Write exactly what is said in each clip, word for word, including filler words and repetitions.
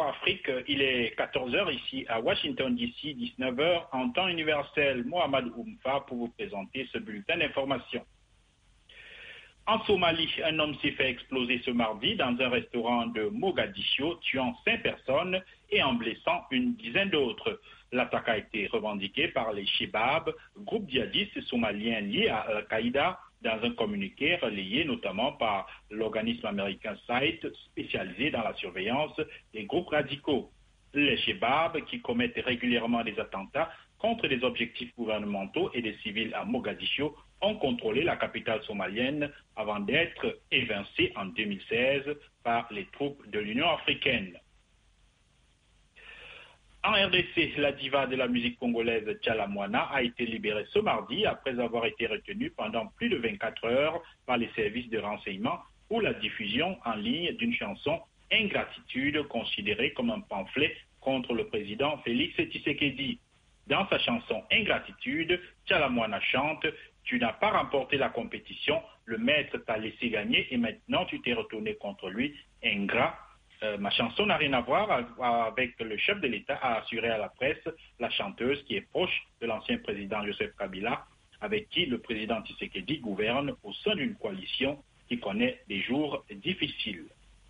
Afrique, il est quatorze heures ici à Washington D C, dix-neuf heures en temps universel. Mohamed Oumfa pour vous présenter ce bulletin d'information. En Somalie, un homme s'est fait exploser ce mardi dans un restaurant de Mogadiscio, tuant cinq personnes et en blessant une dizaine d'autres. L'attaque a été revendiquée par les Shebab, groupe djihadiste somalien lié à Al-Qaïda, dans un communiqué relayé notamment par l'organisme américain SITE, spécialisé dans la surveillance des groupes radicaux. Les Shebab, qui commettent régulièrement des attentats contre des objectifs gouvernementaux et des civils à Mogadiscio, ont contrôlé la capitale somalienne avant d'être évincés en deux mille seize par les troupes de l'Union africaine. En R D C, la diva de la musique congolaise Tchala Moana a été libérée ce mardi après avoir été retenue pendant plus de vingt-quatre heures par les services de renseignement pour la diffusion en ligne d'une chanson Ingratitude considérée comme un pamphlet contre le président Félix Tshisekedi. Dans sa chanson Ingratitude, Tchala Moana chante « Tu n'as pas remporté la compétition, le maître t'a laissé gagner et maintenant tu t'es retourné contre lui, ingrat ». Euh, ma chanson n'a rien à voir avec le chef de l'État, a assuré à la presse la chanteuse qui est proche de l'ancien président Joseph Kabila, avec qui le président Tshisekedi gouverne au sein d'une coalition qui connaît des jours difficiles.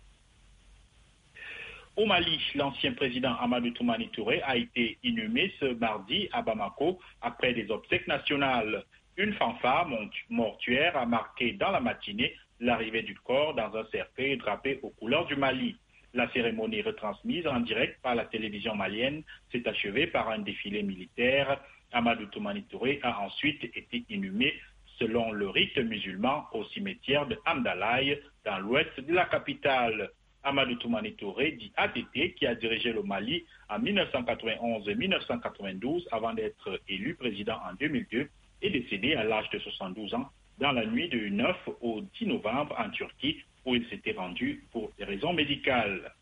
Au Mali, l'ancien président Amadou Toumani Touré a été inhumé ce mardi à Bamako après des obsèques nationales. Une fanfare mortuaire a marqué dans la matinée l'arrivée du corps dans un cercueil drapé aux couleurs du Mali. La cérémonie retransmise en direct par la télévision malienne s'est achevée par un défilé militaire. Amadou Toumani Touré a ensuite été inhumé selon le rite musulman au cimetière de Hamdalaye dans l'ouest de la capitale. Amadou Toumani Touré, dit A T T, qui a dirigé le Mali en mille neuf cent quatre-vingt-onze et mille neuf cent quatre-vingt-douze avant d'être élu président en deux mille deux, est décédé à l'âge de soixante-douze ans dans la nuit du neuf au dix novembre en Turquie, où il s'était rendu pour des raisons médicales.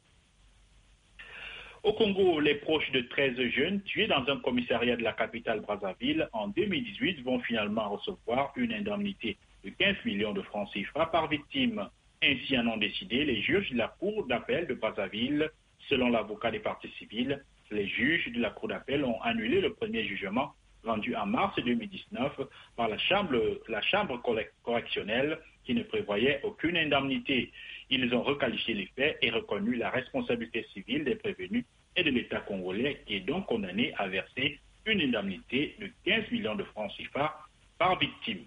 Au Congo, les proches de treize jeunes tués dans un commissariat de la capitale Brazzaville en deux mille dix-huit vont finalement recevoir une indemnité de quinze millions de francs C F A par victime. Ainsi en ont décidé les juges de la Cour d'appel de Brazzaville. Selon l'avocat des parties civiles, les juges de la Cour d'appel ont annulé le premier jugement rendu en mars deux mille dix-neuf par la chambre, la chambre correctionnelle qui ne prévoyait aucune indemnité. Ils ont requalifié les faits et reconnu la responsabilité civile des prévenus et de l'État congolais qui est donc condamné à verser une indemnité de quinze millions de francs C F A par victime.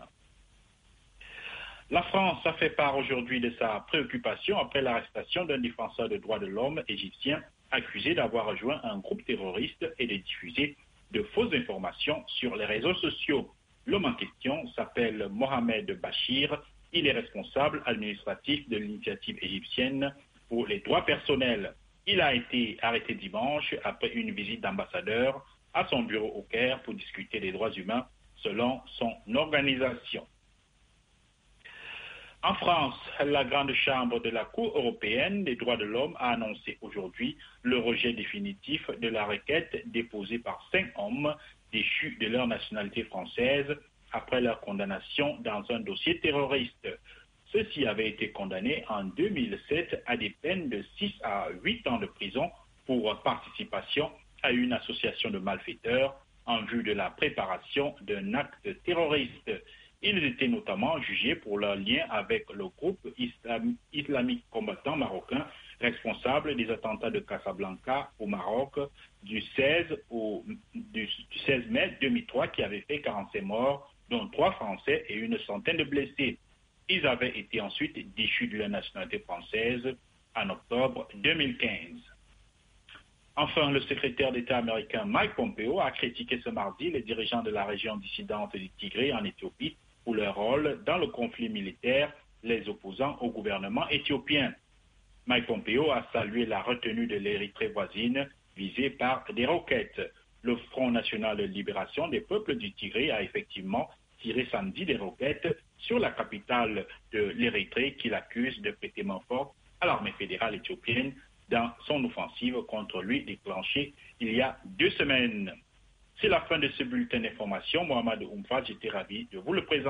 La France a fait part aujourd'hui de sa préoccupation après l'arrestation d'un défenseur des droits de l'homme égyptien accusé d'avoir rejoint un groupe terroriste et de diffuser de fausses informations sur les réseaux sociaux. L'homme en question s'appelle Mohamed Bachir. Il est responsable administratif de l'initiative égyptienne pour les droits personnels. Il a été arrêté dimanche après une visite d'ambassadeur à son bureau au Caire pour discuter des droits humains selon son organisation. En France, la Grande Chambre de la Cour européenne des droits de l'homme a annoncé aujourd'hui le rejet définitif de la requête déposée par cinq hommes déchus de leur nationalité française après leur condamnation dans un dossier terroriste. Ceux-ci avaient été condamnés en deux mille sept à des peines de six à huit ans de prison pour participation à une association de malfaiteurs en vue de la préparation d'un acte terroriste. Ils étaient notamment jugés pour leur lien avec le groupe islam, islamique combattant marocain responsable des attentats de Casablanca au Maroc du seize, au, du, du seize mai deux mille trois qui avait fait quarante-sept morts, dont trois Français et une centaine de blessés. Ils avaient été ensuite déchus de leur nationalité française en octobre deux mille quinze. Enfin, le secrétaire d'État américain Mike Pompeo a critiqué ce mardi les dirigeants de la région dissidente du Tigré en Éthiopie pour leur rôle dans le conflit militaire, les opposants au gouvernement éthiopien. Mike Pompeo a salué la retenue de l'Érythrée voisine visée par des roquettes. Le Front national de libération des peuples du Tigré a effectivement tiré samedi des roquettes sur la capitale de l'Érythrée qu'il accuse de prêter main forte à l'armée fédérale éthiopienne dans son offensive contre lui déclenchée il y a deux semaines. C'est la fin de ce bulletin d'information. Mohamed Oumfa, j'étais ravi de vous le présenter.